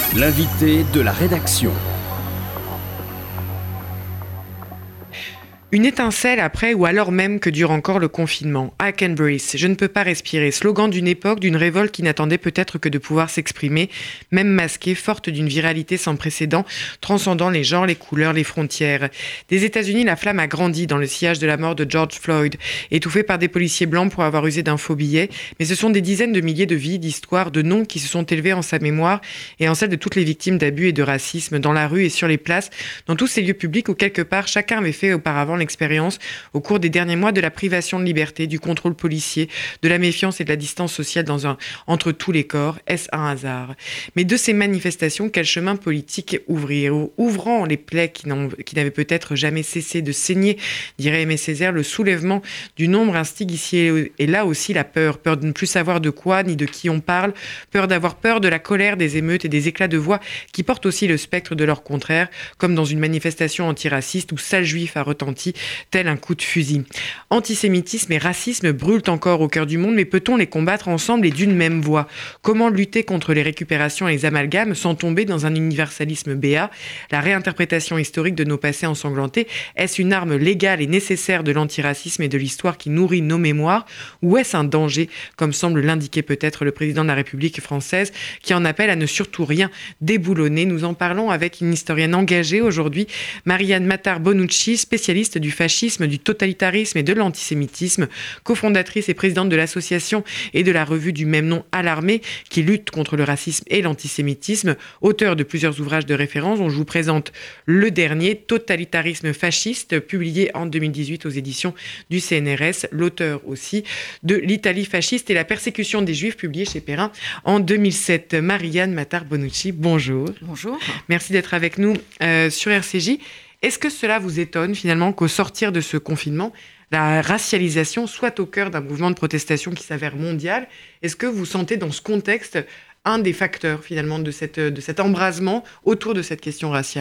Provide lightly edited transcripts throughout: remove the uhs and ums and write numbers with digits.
L'invité de la rédaction. Une étincelle après ou alors même que dure encore le confinement. I can breathe, je ne peux pas respirer. Slogan d'une époque, d'une révolte qui n'attendait peut-être que de pouvoir s'exprimer, même masquée, forte d'une viralité sans précédent, transcendant les genres, les couleurs, les frontières. Des États-Unis, la flamme a grandi dans le sillage de la mort de George Floyd, étouffé par des policiers blancs pour avoir usé d'un faux billet. Mais ce sont des dizaines de milliers de vies, d'histoires, de noms qui se sont élevés en sa mémoire et en celle de toutes les victimes d'abus et de racisme dans la rue et sur les places, dans tous ces lieux publics où quelque part chacun avait fait auparavant l'expérience au cours des derniers mois de la privation de liberté, du contrôle policier, de la méfiance et de la distance sociale entre tous les corps. Est-ce un hasard ? Mais de ces manifestations, quel chemin politique ouvrir ? Ouvrant les plaies qui n'avaient peut-être jamais cessé de saigner, dirait Aimé Césaire, le soulèvement du nombre instigue ici et là aussi la peur. Peur de ne plus savoir de quoi ni de qui on parle, peur d'avoir peur de la colère, des émeutes et des éclats de voix qui portent aussi le spectre de leur contraire, comme dans une manifestation antiraciste où sale juif a retenti tel un coup de fusil. Antisémitisme et racisme brûlent encore au cœur du monde, mais peut-on les combattre ensemble et d'une même voix ? Comment lutter contre les récupérations et les amalgames sans tomber dans un universalisme béat ? La réinterprétation historique de nos passés ensanglantés, est-ce une arme légale et nécessaire de l'antiracisme et de l'histoire qui nourrit nos mémoires ? Ou est-ce un danger, comme semble l'indiquer peut-être le président de la République française, qui en appelle à ne surtout rien déboulonner ? Nous en parlons avec une historienne engagée aujourd'hui, Marianne Matar-Bonucci, spécialiste du fascisme, du totalitarisme et de l'antisémitisme, cofondatrice et présidente de l'association et de la revue du même nom Alarmé, qui lutte contre le racisme et l'antisémitisme, auteur de plusieurs ouvrages de référence dont je vous présente le dernier, Totalitarisme fasciste, publié en 2018 aux éditions du CNRS, l'auteur aussi de L'Italie fasciste et la persécution des Juifs, publié chez Perrin en 2007. Marianne Matar-Bonucci, bonjour. Bonjour. Merci d'être avec nous sur RCJ. Est-ce que cela vous étonne finalement qu'au sortir de ce confinement, la racialisation soit au cœur d'un mouvement de protestation qui s'avère mondial ? Est-ce que vous sentez dans ce contexte un des facteurs finalement de cet embrasement autour de cette question raciale ?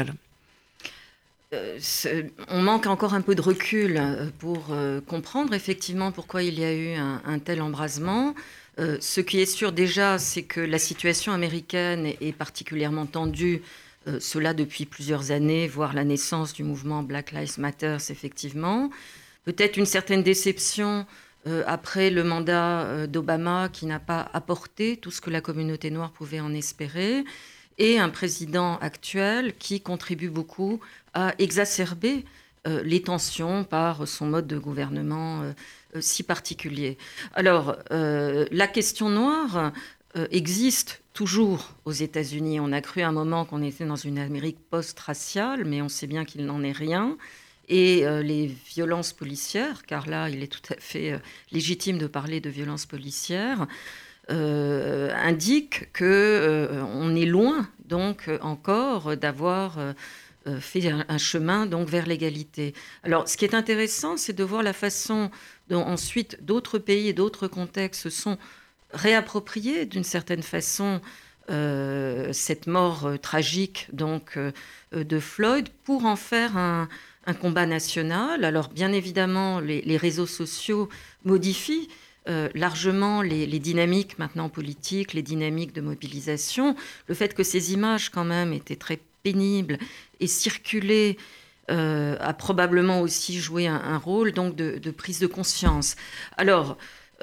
On manque encore un peu de recul pour comprendre effectivement pourquoi il y a eu un tel embrasement. Ce qui est sûr déjà, c'est que la situation américaine est particulièrement tendue. Cela depuis plusieurs années, voire la naissance du mouvement Black Lives Matter, effectivement. Peut-être une certaine déception après le mandat d'Obama qui n'a pas apporté tout ce que la communauté noire pouvait en espérer, et un président actuel qui contribue beaucoup à exacerber les tensions par son mode de gouvernement si particulier. Alors, la question noire existe toujours aux États-Unis. On a cru à un moment qu'on était dans une Amérique post-raciale, mais on sait bien qu'il n'en est rien. Et les violences policières, car là, il est tout à fait légitime de parler de violences policières, indiquent qu'on est loin, donc, encore d'avoir fait un chemin donc, vers l'égalité. Alors, ce qui est intéressant, c'est de voir la façon dont ensuite d'autres pays et d'autres contextes se sont réapproprier d'une certaine façon cette mort tragique donc, de Floyd pour en faire un combat national. Alors bien évidemment, les réseaux sociaux modifient largement les dynamiques maintenant politiques, les dynamiques de mobilisation. Le fait que ces images quand même étaient très pénibles et circulaient a probablement aussi joué un rôle donc, de prise de conscience. Alors,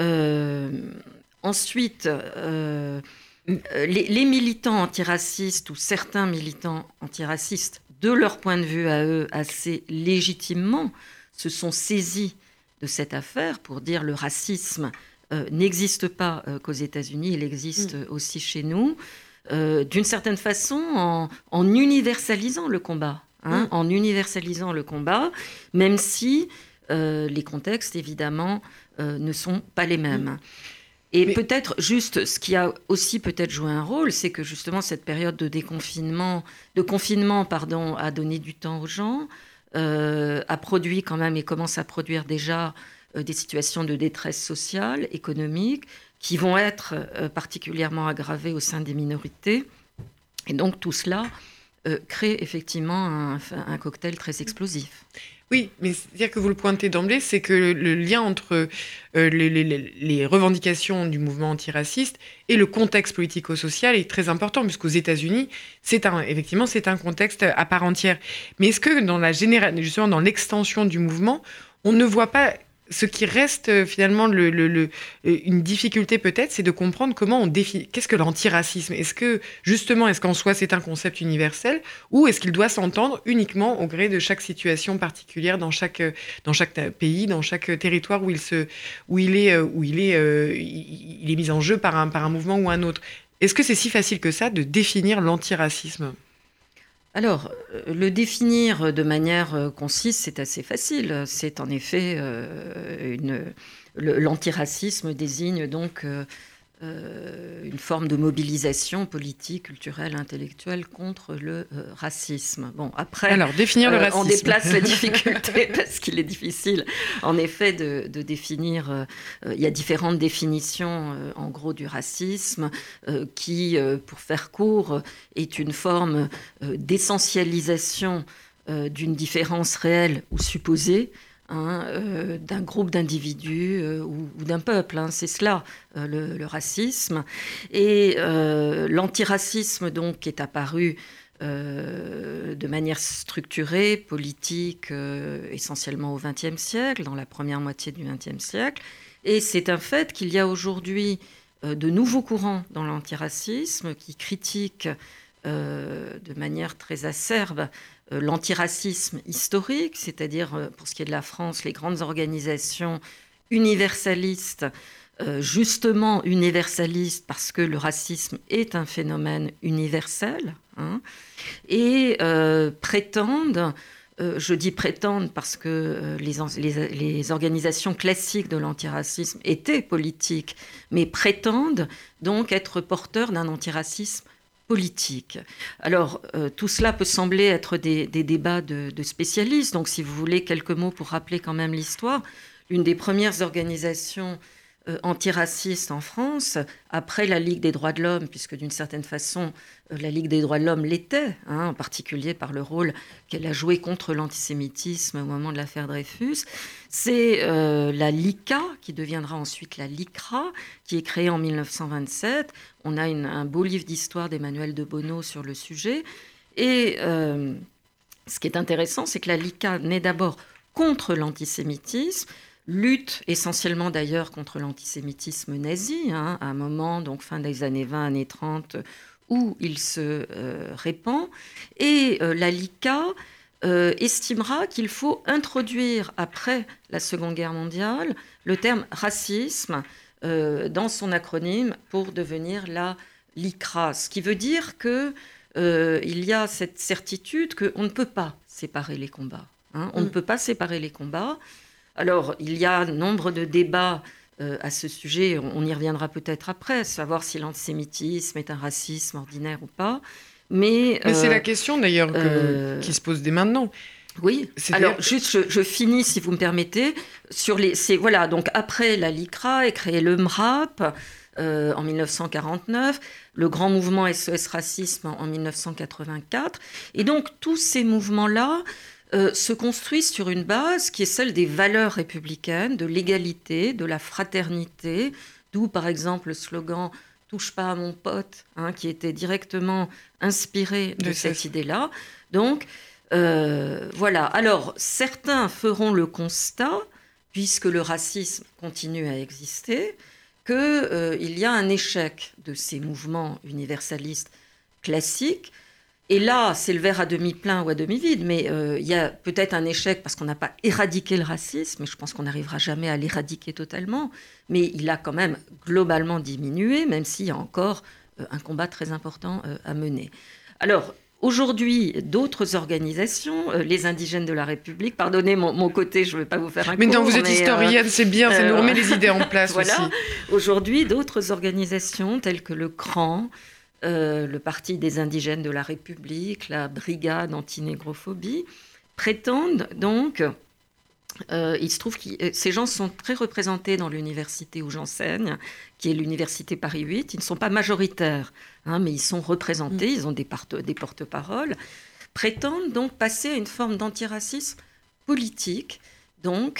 ensuite, les militants antiracistes ou certains militants antiracistes, de leur point de vue à eux, assez légitimement, se sont saisis de cette affaire pour dire le racisme n'existe pas qu'aux États-Unis, il existe aussi chez nous, d'une certaine façon en universalisant le combat, en universalisant le combat, même si les contextes, évidemment, ne sont pas les mêmes. Et peut-être juste, ce qui a aussi peut-être joué un rôle, c'est que justement cette période de confinement, a donné du temps aux gens, a produit quand même et commence à produire déjà des situations de détresse sociale, économique, qui vont être particulièrement aggravées au sein des minorités. Et donc tout cela crée effectivement un cocktail très explosif. Oui, mais c'est-à-dire que vous le pointez d'emblée, c'est que le lien entre les revendications du mouvement antiraciste et le contexte politico-social est très important, puisqu'aux États-Unis, effectivement, c'est un contexte à part entière. Mais est-ce que justement dans l'extension du mouvement, on ne voit pas ce qui reste finalement une difficulté peut-être, c'est de comprendre comment on définit. Qu'est-ce que l'antiracisme ? Est-ce qu'en soi c'est un concept universel ou est-ce qu'il doit s'entendre uniquement au gré de chaque situation particulière dans chaque pays, dans chaque territoire où il est mis en jeu par un mouvement ou un autre ? Est-ce que c'est si facile que ça de définir l'antiracisme ? Alors, le définir de manière concise, c'est assez facile. C'est en effet l'antiracisme désigne donc une forme de mobilisation politique, culturelle, intellectuelle contre le racisme. Bon, après, alors, définir le racisme. On déplace la difficulté parce qu'il est difficile, en effet, de définir. Il y a différentes définitions, en gros, du racisme, qui, pour faire court, est une forme d'essentialisation d'une différence réelle ou supposée, d'un groupe d'individus ou d'un peuple. C'est cela, le racisme. Et l'antiracisme, donc, qui est apparu de manière structurée, politique, essentiellement au XXe siècle, dans la première moitié du XXe siècle. Et c'est un fait qu'il y a aujourd'hui de nouveaux courants dans l'antiracisme qui critiquent de manière très acerbe l'antiracisme historique, c'est-à-dire, pour ce qui est de la France, les grandes organisations universalistes, justement universalistes parce que le racisme est un phénomène universel, et prétendent, je dis prétendent parce que les organisations classiques de l'antiracisme étaient politiques, mais prétendent donc être porteurs d'un antiracisme politique. Alors, tout cela peut sembler être des débats de spécialistes. Donc, si vous voulez, quelques mots pour rappeler quand même l'histoire. L'une des premières organisations antiracistes en France, après la Ligue des droits de l'homme, puisque d'une certaine façon, la Ligue des droits de l'homme l'était, en particulier par le rôle qu'elle a joué contre l'antisémitisme au moment de l'affaire Dreyfus, c'est la LICA, qui deviendra ensuite la LICRA, qui est créée en 1927. On a un beau livre d'histoire d'Emmanuel de Bono sur le sujet. Et ce qui est intéressant, c'est que la LICA naît d'abord contre l'antisémitisme, lutte essentiellement d'ailleurs contre l'antisémitisme nazi, à un moment, donc fin des années 20, années 30, où il se répand. Et la LICA estimera qu'il faut introduire, après la Seconde Guerre mondiale, le terme racisme dans son acronyme pour devenir la LICRA. Ce qui veut dire qu'il y a cette certitude qu'on ne peut pas séparer les combats. On ne peut pas séparer les combats. Alors, il y a nombre de débats à ce sujet, on y reviendra peut-être après, savoir si l'antisémitisme est un racisme ordinaire ou pas. Mais c'est la question d'ailleurs qui se pose dès maintenant. Oui, alors juste je finis si vous me permettez. Voilà, donc après la LICRA est créé le MRAP en 1949, le grand mouvement SOS Racisme en 1984. Et donc tous ces mouvements-là se construisent sur une base qui est celle des valeurs républicaines, de l'égalité, de la fraternité, d'où par exemple le slogan « Touche pas à mon pote », qui était directement inspiré de cette idée-là. Donc, voilà. Alors, certains feront le constat, puisque le racisme continue à exister, qu'il y a un échec de ces mouvements universalistes classiques. Et là, c'est le verre à demi plein ou à demi vide, mais il y a peut-être un échec parce qu'on n'a pas éradiqué le racisme, et je pense qu'on n'arrivera jamais à l'éradiquer totalement, mais il a quand même globalement diminué, même s'il y a encore un combat très important à mener. Alors, aujourd'hui, d'autres organisations, les indigènes de la République, pardonnez mon côté, je ne vais pas vous faire un cours. Mais non, vous êtes historienne, c'est bien, ça nous remet les idées en place voilà. aussi. Aujourd'hui, d'autres organisations telles que le CRAN, le Parti des indigènes de la République, la Brigade anti-négrophobie, prétendent donc, il se trouve que ces gens sont très représentés dans l'université où j'enseigne, qui est l'université Paris 8. Ils ne sont pas majoritaires, mais ils sont représentés, ils ont des porte-paroles, prétendent donc passer à une forme d'antiracisme politique, donc,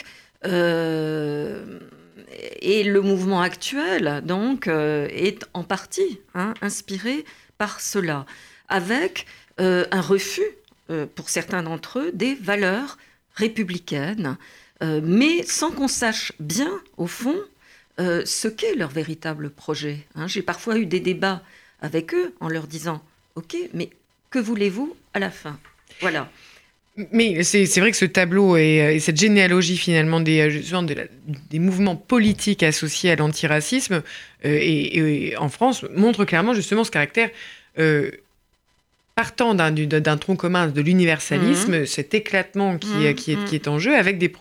et le mouvement actuel, donc, est en partie inspiré par cela, avec un refus, pour certains d'entre eux, des valeurs républicaines, mais sans qu'on sache bien, au fond, ce qu'est leur véritable projet. J'ai parfois eu des débats avec eux en leur disant « Ok, mais que voulez-vous à la fin ?» Voilà. Mais c'est vrai que ce tableau et cette généalogie finalement des mouvements politiques associés à l'antiracisme et en France montre clairement justement ce caractère partant d'un tronc commun de l'universalisme, cet éclatement qui est en jeu, avec des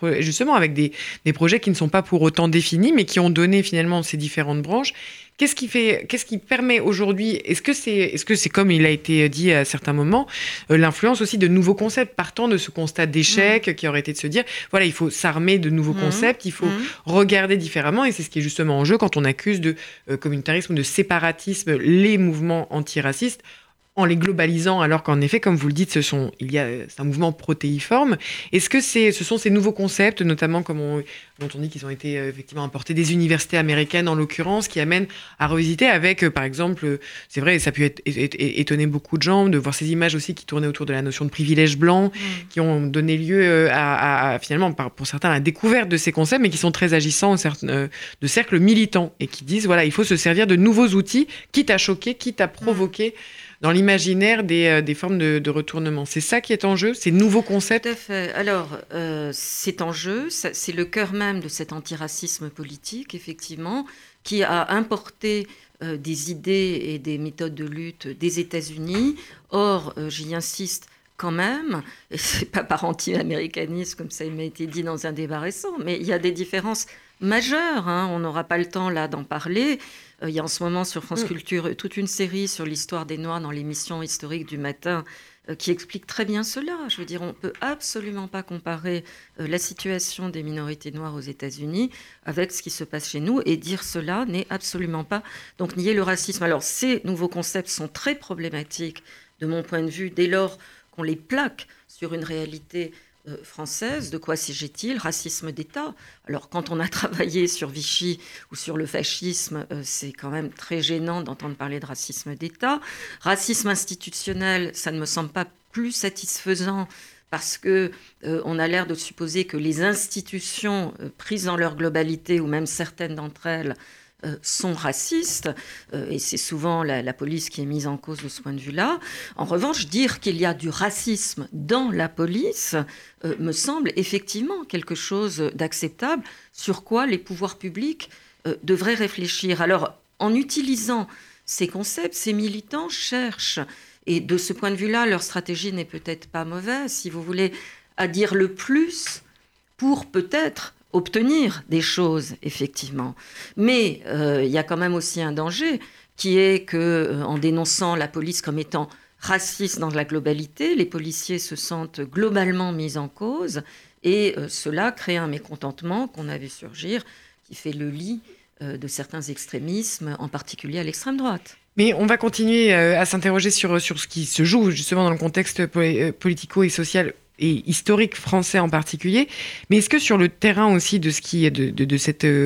projets qui ne sont pas pour autant définis, mais qui ont donné finalement ces différentes branches. Qu'est-ce qui permet aujourd'hui, est-ce que c'est comme il a été dit à certains moments, l'influence aussi de nouveaux concepts, partant de ce constat d'échec qui aurait été de se dire, voilà, il faut s'armer de nouveaux concepts, il faut regarder différemment, et c'est ce qui est justement en jeu quand on accuse de communautarisme ou de séparatisme les mouvements antiracistes, en les globalisant, alors qu'en effet, comme vous le dites, c'est un mouvement protéiforme. Est-ce que ce sont ces nouveaux concepts, notamment dont on dit qu'ils ont été effectivement importés des universités américaines, en l'occurrence, qui amènent à revisiter avec, par exemple, c'est vrai, ça a pu étonner beaucoup de gens, de voir ces images aussi qui tournaient autour de la notion de privilège blanc, qui ont donné lieu à finalement, pour certains, à la découverte de ces concepts, mais qui sont très agissants de cercles militants, et qui disent, voilà, il faut se servir de nouveaux outils, quitte à choquer, quitte à provoquer dans l'imaginaire des formes de retournement. C'est ça qui est en jeu, ces nouveaux concepts ? Tout à fait. Alors, c'est en jeu, c'est le cœur même de cet antiracisme politique, effectivement, qui a importé des idées et des méthodes de lutte des États-Unis. Or, j'y insiste quand même, et c'est pas par anti-américanisme, comme ça m'a été dit dans un débat récent, mais il y a des différences majeures, on n'aura pas le temps là d'en parler. Il y a en ce moment sur France Culture toute une série sur l'histoire des Noirs dans l'émission historique du matin qui explique très bien cela. Je veux dire, on ne peut absolument pas comparer la situation des minorités noires aux États-Unis avec ce qui se passe chez nous, et dire cela n'est absolument pas donc nier le racisme. Alors, ces nouveaux concepts sont très problématiques de mon point de vue dès lors qu'on les plaque sur une réalité française. De quoi s'agit-il ? Racisme d'État. Alors, quand on a travaillé sur Vichy ou sur le fascisme, c'est quand même très gênant d'entendre parler de racisme d'État. Racisme institutionnel, ça ne me semble pas plus satisfaisant parce qu'on a l'air de supposer que les institutions prises dans leur globalité, ou même certaines d'entre elles, sont racistes, et c'est souvent la police qui est mise en cause de ce point de vue-là. En revanche, dire qu'il y a du racisme dans la police me semble effectivement quelque chose d'acceptable, sur quoi les pouvoirs publics devraient réfléchir. Alors, en utilisant ces concepts, ces militants cherchent, et de ce point de vue-là, leur stratégie n'est peut-être pas mauvaise, si vous voulez, à dire le plus pour peut-être obtenir des choses, effectivement. Mais il y a quand même aussi un danger, qui est qu'en dénonçant la police comme étant raciste dans la globalité, les policiers se sentent globalement mis en cause, et cela crée un mécontentement qu'on a vu surgir, qui fait le lit de certains extrémismes, en particulier à l'extrême droite. Mais on va continuer à s'interroger sur ce qui se joue justement dans le contexte politico et social et historique français en particulier, mais est-ce que sur le terrain aussi de ce qui est de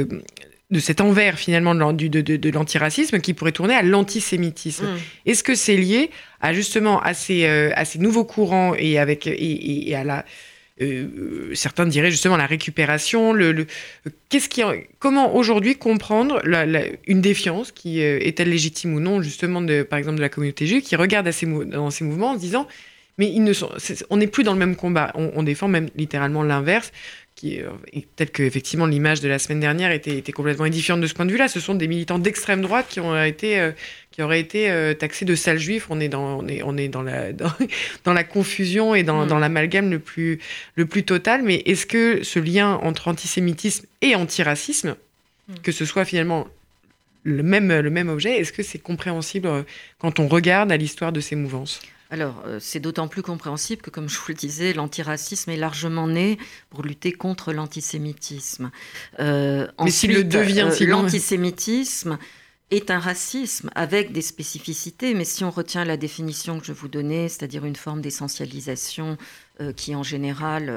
cet envers finalement de l'antiracisme qui pourrait tourner à l'antisémitisme, est-ce que c'est lié à justement à ces nouveaux courants et à la certains diraient justement la récupération, comment aujourd'hui comprendre une défiance qui est-elle légitime ou non justement par exemple de la communauté juive qui regarde dans ces mouvements en se disant mais on n'est plus dans le même combat. On défend même littéralement l'inverse, et peut-être qu'effectivement l'image de la semaine dernière était complètement édifiante de ce point de vue-là. Ce sont des militants d'extrême droite qui auraient été taxés de sales juifs. On est dans la confusion et dans l'amalgame le plus total. Mais est-ce que ce lien entre antisémitisme et antiracisme, que ce soit finalement le même objet, est-ce que c'est compréhensible quand on regarde à l'histoire de ces mouvances ? Alors, c'est d'autant plus compréhensible que, comme je vous le disais, l'antiracisme est largement né pour lutter contre l'antisémitisme. Mais s'il le devient, l'antisémitisme est un racisme avec des spécificités, mais si on retient la définition que je vous donnais, c'est-à-dire une forme d'essentialisation qui, en général,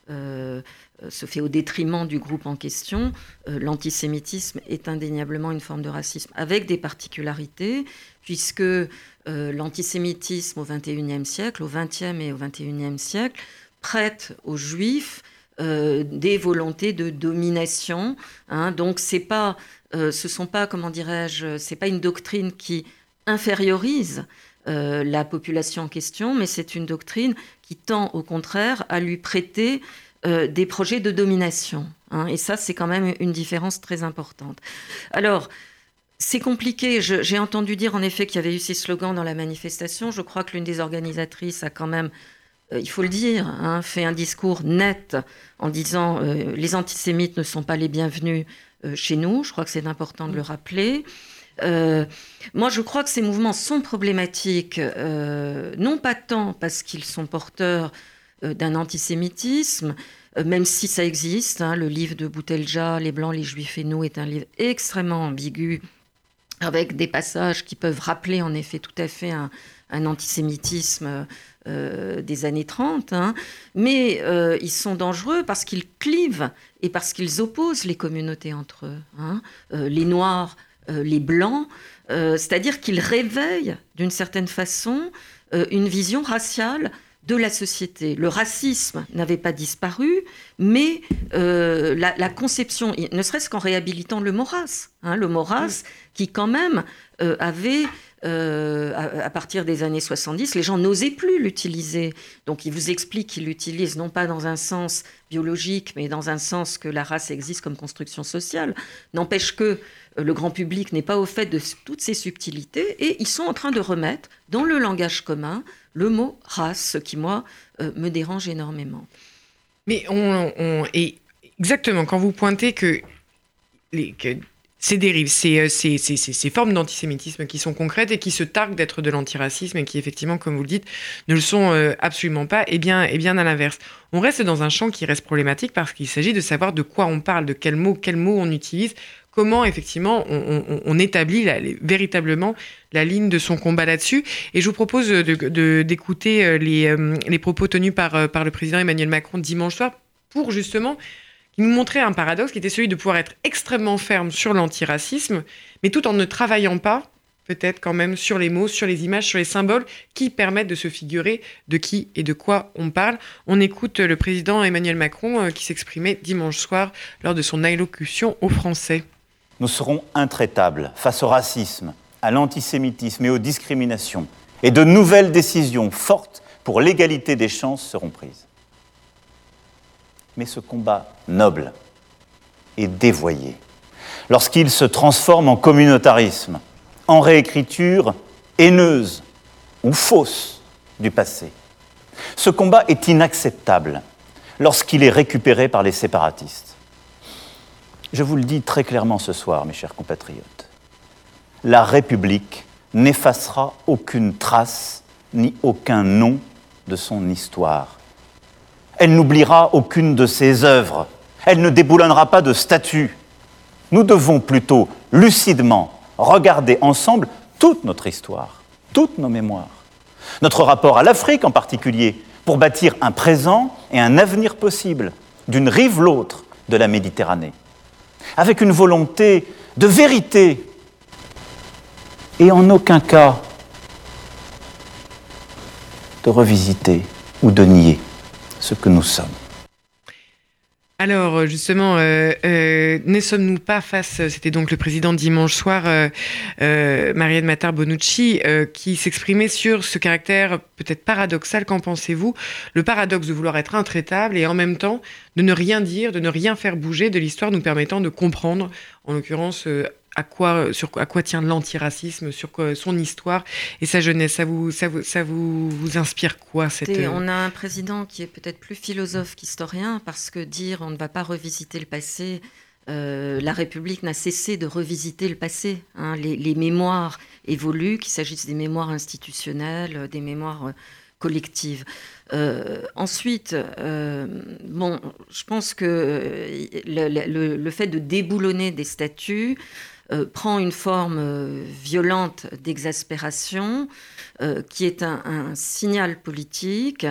se fait au détriment du groupe en question. L'antisémitisme est indéniablement une forme de racisme avec des particularités, puisque l'antisémitisme au XXIe siècle, au XXe et au XXIe siècle, prête aux Juifs des volontés de domination. Donc ce sont pas, comment dirais-je, c'est pas une doctrine qui infériorise la population en question, mais c'est une doctrine qui tend au contraire à lui prêter des projets de domination. Et ça, c'est quand même une différence très importante. Alors, c'est compliqué. J'ai entendu dire en effet qu'il y avait eu ces slogans dans la manifestation. Je crois que l'une des organisatrices a quand même, il faut le dire, fait un discours net en disant les antisémites ne sont pas les bienvenus chez nous. Je crois que c'est important de le rappeler. Moi, je crois que ces mouvements sont problématiques, non pas tant parce qu'ils sont porteurs d'un antisémitisme, même si ça existe. Le livre de Boutelja, Les Blancs, les Juifs et nous, est un livre extrêmement ambigu, avec des passages qui peuvent rappeler en effet tout à fait un antisémitisme des années 30. Mais ils sont dangereux parce qu'ils clivent et parce qu'ils opposent les communautés entre eux. Les Noirs, les Blancs, c'est-à-dire qu'ils réveillent d'une certaine façon une vision raciale de la société. Le racisme n'avait pas disparu, mais la conception, ne serait-ce qu'en réhabilitant le mot race, le mot race qui quand même avait, à partir des années 70, les gens n'osaient plus l'utiliser. Donc il vous explique qu'il l'utilise non pas dans un sens biologique, mais dans un sens que la race existe comme construction sociale. N'empêche que le grand public n'est pas au fait de toutes ces subtilités, et ils sont en train de remettre dans le langage commun le mot race, ce qui, moi, me dérange énormément. Mais et exactement, quand vous pointez que ces dérives, ces formes d'antisémitisme qui sont concrètes et qui se targuent d'être de l'antiracisme et qui, effectivement, comme vous le dites, ne le sont absolument pas, et bien à l'inverse. On reste dans un champ qui reste problématique parce qu'il s'agit de savoir de quoi on parle, de quels mots on utilise, comment, effectivement, on établit véritablement la ligne de son combat là-dessus. Et je vous propose d'écouter les propos tenus par le président Emmanuel Macron dimanche soir pour, justement, nous montrer un paradoxe qui était celui de pouvoir être extrêmement ferme sur l'antiracisme, mais tout en ne travaillant pas, peut-être quand même, sur les mots, sur les images, sur les symboles qui permettent de se figurer de qui et de quoi on parle. On écoute le président Emmanuel Macron qui s'exprimait dimanche soir lors de son allocution aux Français. Nous serons intraitables face au racisme, à l'antisémitisme et aux discriminations. Et de nouvelles décisions fortes pour l'égalité des chances seront prises. Mais ce combat noble est dévoyé lorsqu'il se transforme en communautarisme, en réécriture haineuse ou fausse du passé. Ce combat est inacceptable lorsqu'il est récupéré par les séparatistes. Je vous le dis très clairement ce soir, mes chers compatriotes. La République n'effacera aucune trace ni aucun nom de son histoire. Elle n'oubliera aucune de ses œuvres. Elle ne déboulonnera pas de statues. Nous devons plutôt lucidement regarder ensemble toute notre histoire, toutes nos mémoires. Notre rapport à l'Afrique en particulier, pour bâtir un présent et un avenir possible, d'une rive l'autre de la Méditerranée. Avec une volonté de vérité et en aucun cas de revisiter ou de nier ce que nous sommes. Alors justement, ne sommes-nous pas face, c'était donc le président dimanche soir, Marianne Matar-Bonucci, qui s'exprimait sur ce caractère peut-être paradoxal, qu'en pensez-vous? Le paradoxe de vouloir être intraitable et en même temps de ne rien dire, de ne rien faire bouger de l'histoire, nous permettant de comprendre, en l'occurrence, à quoi tient l'antiracisme, sur son histoire et sa jeunesse. Ça vous inspire quoi On a un président qui est peut-être plus philosophe qu'historien, parce que dire on ne va pas revisiter le passé, la République n'a cessé de revisiter le passé. Les mémoires évoluent, qu'il s'agisse des mémoires institutionnelles, des mémoires collectives. Ensuite, je pense que le fait de déboulonner des statuts prend une forme violente d'exaspération, qui est un signal politique.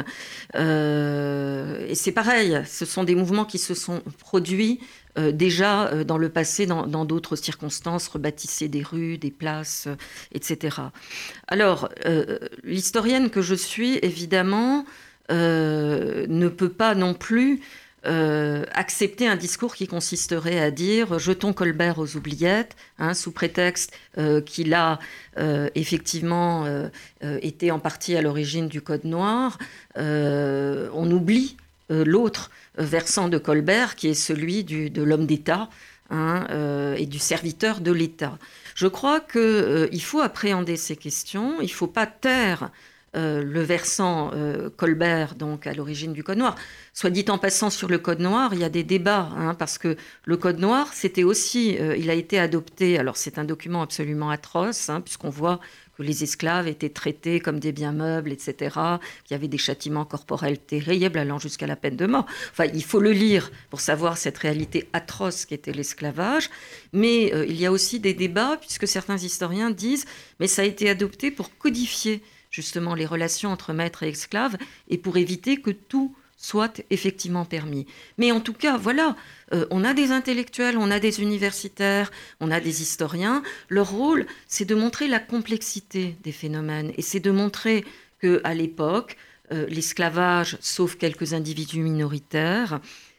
Et c'est pareil, ce sont des mouvements qui se sont produits déjà dans le passé, dans d'autres circonstances, rebâtisser des rues, des places, etc. Alors, l'historienne que je suis, évidemment, ne peut pas non plus accepter un discours qui consisterait à dire « jetons Colbert aux oubliettes », sous prétexte qu'il a effectivement été en partie à l'origine du Code noir. On oublie l'autre versant de Colbert, qui est celui de l'homme d'État et du serviteur de l'État. Je crois qu'il faut appréhender ces questions, il ne faut pas taire le versant Colbert, donc à l'origine du Code noir. Soit dit en passant, sur le Code noir, il y a des débats, parce que le Code noir, c'était aussi, il a été adopté, alors c'est un document absolument atroce, puisqu'on voit que les esclaves étaient traités comme des biens meubles, etc., qu'il y avait des châtiments corporels terribles allant jusqu'à la peine de mort. Enfin, il faut le lire pour savoir cette réalité atroce qu'était l'esclavage, mais il y a aussi des débats, puisque certains historiens disent « mais ça a été adopté pour codifier justement les relations entre maîtres et esclaves et pour éviter que tout soit effectivement permis. » Mais en tout cas, voilà, on a des intellectuels, on a des universitaires, on a des historiens. Leur rôle, c'est de montrer la complexité des phénomènes et c'est de montrer qu'à l'époque, l'esclavage, sauf quelques individus minoritaires,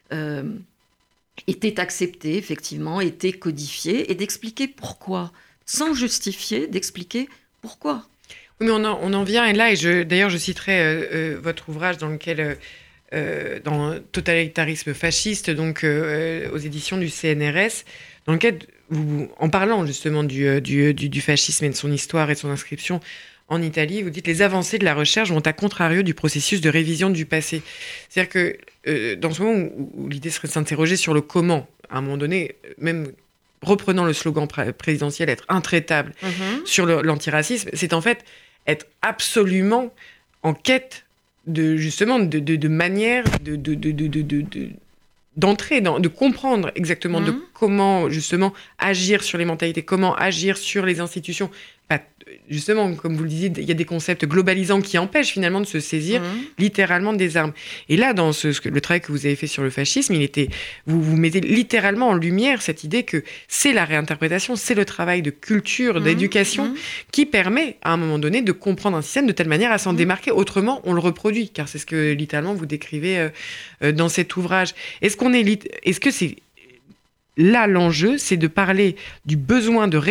était accepté, effectivement, était codifié, et d'expliquer pourquoi, sans justifier, d'expliquer pourquoi. Oui, mais on en vient, et là, d'ailleurs, je citerai votre ouvrage dans lequel, dans Totalitarisme fasciste, donc aux éditions du CNRS, dans lequel, en parlant justement du fascisme et de son histoire et de son inscription en Italie, vous dites « Les avancées de la recherche vont à contrario du processus de révision du passé ». C'est-à-dire que dans ce moment où l'idée serait de s'interroger sur le comment, à un moment donné, même reprenant le slogan présidentiel, être intraitable sur l'antiracisme, c'est en fait être absolument en quête de justement de manière d'entrer, de comprendre exactement de comment justement agir sur les mentalités, comment agir sur les institutions. Justement, comme vous le disiez, il y a des concepts globalisants qui empêchent finalement de se saisir littéralement des armes. Et là, dans le travail que vous avez fait sur le fascisme, vous mettez littéralement en lumière cette idée que c'est la réinterprétation, c'est le travail de culture, d'éducation qui permet à un moment donné de comprendre un système de telle manière à s'en démarquer. Autrement, on le reproduit, car c'est ce que littéralement vous décrivez dans cet ouvrage. Est-ce que c'est là l'enjeu, c'est de parler du besoin de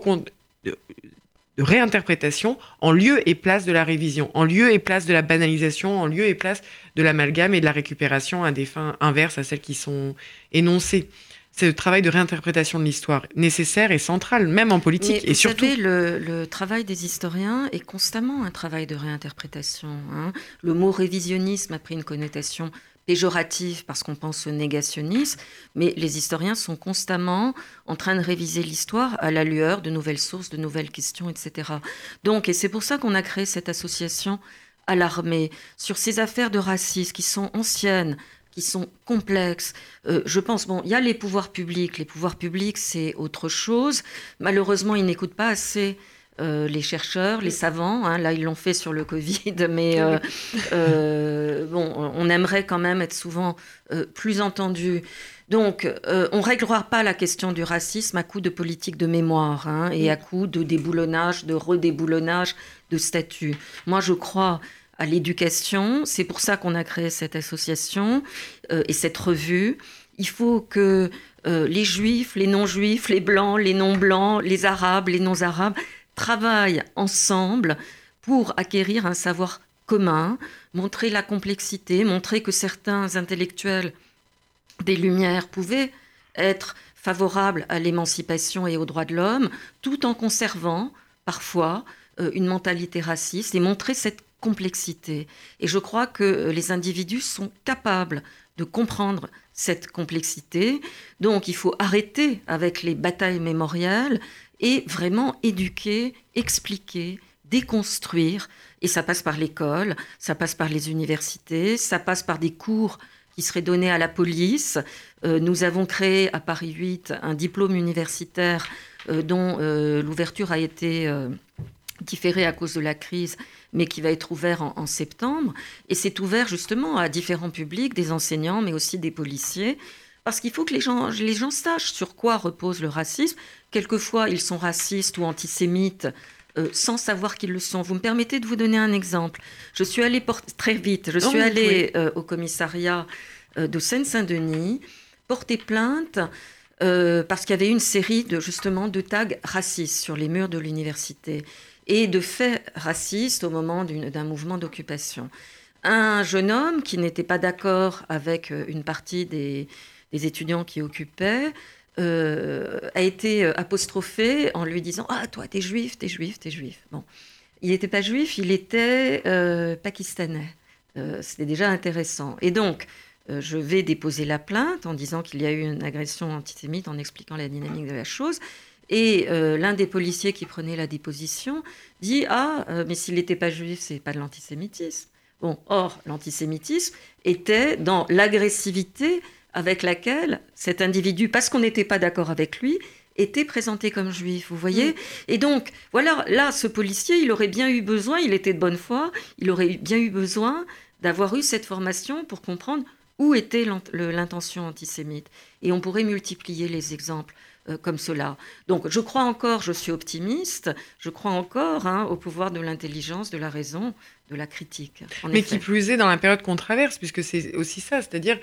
réinterprétation en lieu et place de la révision, en lieu et place de la banalisation, en lieu et place de l'amalgame et de la récupération à des fins inverses à celles qui sont énoncées. C'est le travail de réinterprétation de l'histoire nécessaire et central, même en politique. Mais et surtout, savez, le travail des historiens est constamment un travail de réinterprétation. Le mot révisionnisme a pris une connotation péjorative parce qu'on pense au négationnisme, mais les historiens sont constamment en train de réviser l'histoire à la lueur de nouvelles sources, de nouvelles questions, etc. Donc, et c'est pour ça qu'on a créé cette association à l'armée sur ces affaires de racisme qui sont anciennes, qui sont complexes. Je pense, il y a les pouvoirs publics. Les pouvoirs publics, c'est autre chose. Malheureusement, ils n'écoutent pas assez les chercheurs, les savants, là ils l'ont fait sur le Covid, mais on aimerait quand même être souvent plus entendus. Donc, on ne réglera pas la question du racisme à coup de politique de mémoire et à coup de déboulonnage, de redéboulonnage de statuts. Moi, je crois à l'éducation, c'est pour ça qu'on a créé cette association et cette revue. Il faut que les juifs, les non-juifs, les blancs, les non-blancs, les arabes, les non-arabes travaillent ensemble pour acquérir un savoir commun, montrer la complexité, montrer que certains intellectuels des Lumières pouvaient être favorables à l'émancipation et aux droits de l'homme, tout en conservant parfois une mentalité raciste et montrer cette complexité. Et je crois que les individus sont capables de comprendre cette complexité. Donc il faut arrêter avec les batailles mémorielles et vraiment éduquer, expliquer, déconstruire. Et ça passe par l'école, ça passe par les universités, ça passe par des cours qui serait donné à la police. Nous avons créé à Paris 8 un diplôme universitaire dont l'ouverture a été différée à cause de la crise, mais qui va être ouvert en septembre. Et c'est ouvert justement à différents publics, des enseignants, mais aussi des policiers, parce qu'il faut que les gens sachent sur quoi repose le racisme. Quelquefois, ils sont racistes ou antisémites sans savoir qu'ils le sont. Vous me permettez de vous donner un exemple. Je suis allée au commissariat de Seine-Saint-Denis porter plainte parce qu'il y avait une série de tags racistes sur les murs de l'université et de faits racistes au moment d'un mouvement d'occupation. Un jeune homme qui n'était pas d'accord avec une partie des étudiants qui occupaient a été apostrophé en lui disant « Ah, toi, t'es juif, t'es juif, t'es juif ». Bon. Il n'était pas juif, il était pakistanais. C'était déjà intéressant. Et donc, je vais déposer la plainte en disant qu'il y a eu une agression antisémite, en expliquant la dynamique de la chose. Et l'un des policiers qui prenait la déposition dit « Ah, mais s'il n'était pas juif, c'est pas de l'antisémitisme ». Bon, or, l'antisémitisme était dans l'agressivité avec laquelle cet individu, parce qu'on n'était pas d'accord avec lui, était présenté comme juif, vous voyez ? Et donc, voilà, là, ce policier, il aurait bien eu besoin, il était de bonne foi, il aurait bien eu besoin d'avoir eu cette formation pour comprendre où était l'intention antisémite. Et on pourrait multiplier les exemples comme cela. Donc, je crois encore, je suis optimiste, je crois encore au pouvoir de l'intelligence, de la raison, de la critique. Mais qui plus est dans la période qu'on traverse, puisque c'est aussi ça, c'est-à-dire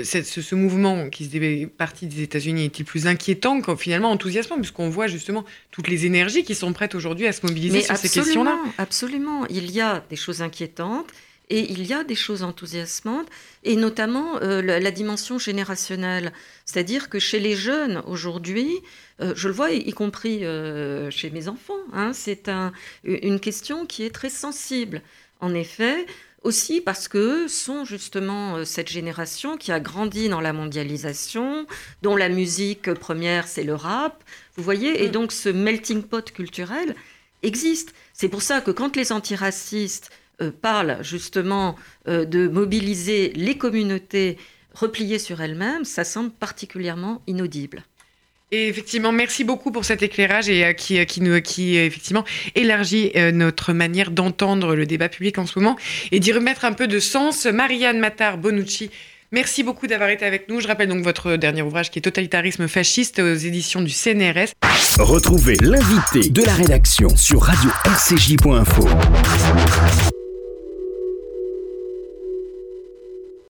ce mouvement qui se parti des États-Unis est-il plus inquiétant que finalement enthousiasmant, puisqu'on voit justement toutes les énergies qui sont prêtes aujourd'hui à se mobiliser sur ces questions-là. Absolument, il y a des choses inquiétantes et il y a des choses enthousiasmantes, et notamment la dimension générationnelle. C'est-à-dire que chez les jeunes aujourd'hui, je le vois y compris chez mes enfants, c'est une question qui est très sensible. En effet, aussi parce que sont justement cette génération qui a grandi dans la mondialisation, dont la musique première, c'est le rap, vous voyez, et donc ce melting pot culturel existe. C'est pour ça que quand les antiracistes parlent justement de mobiliser les communautés repliées sur elles-mêmes, ça semble particulièrement inaudible. Et effectivement, merci beaucoup pour cet éclairage et qui effectivement élargit notre manière d'entendre le débat public en ce moment et d'y remettre un peu de sens. Marianne Matar-Bonucci, merci beaucoup d'avoir été avec nous. Je rappelle donc votre dernier ouvrage qui est Totalitarisme fasciste aux éditions du CNRS. Retrouvez l'invité de la rédaction sur radio-rcj.info.